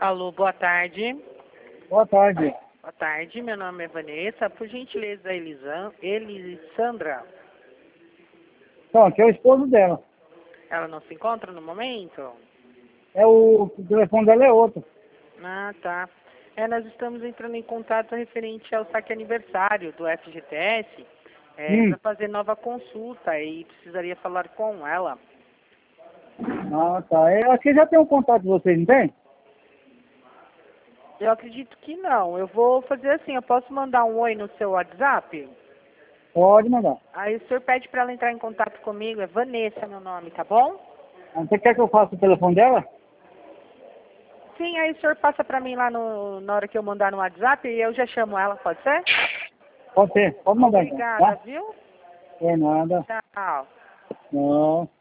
Alô, boa tarde. Boa tarde. Boa tarde, meu nome é Vanessa. Por gentileza, Elisandra. Então, aqui é o esposo dela. Ela não se encontra no momento? O telefone dela é outro. Ah, tá. Nós estamos entrando em contato referente ao saque aniversário do FGTS para fazer nova consulta e precisaria falar com ela. Ah, tá. Aqui já tem um contato de vocês, não tem? Eu acredito que não. Eu vou fazer assim, eu posso mandar um oi no seu WhatsApp? Pode mandar. Aí o senhor pede para ela entrar em contato comigo, é Vanessa meu nome, tá bom? Você quer que eu faça o telefone dela? Sim, aí o senhor passa para mim lá na hora que eu mandar no WhatsApp e eu já chamo ela, pode ser? Pode ser. Pode mandar então. Obrigada, Tá? viu? É nada. Tchau. Não.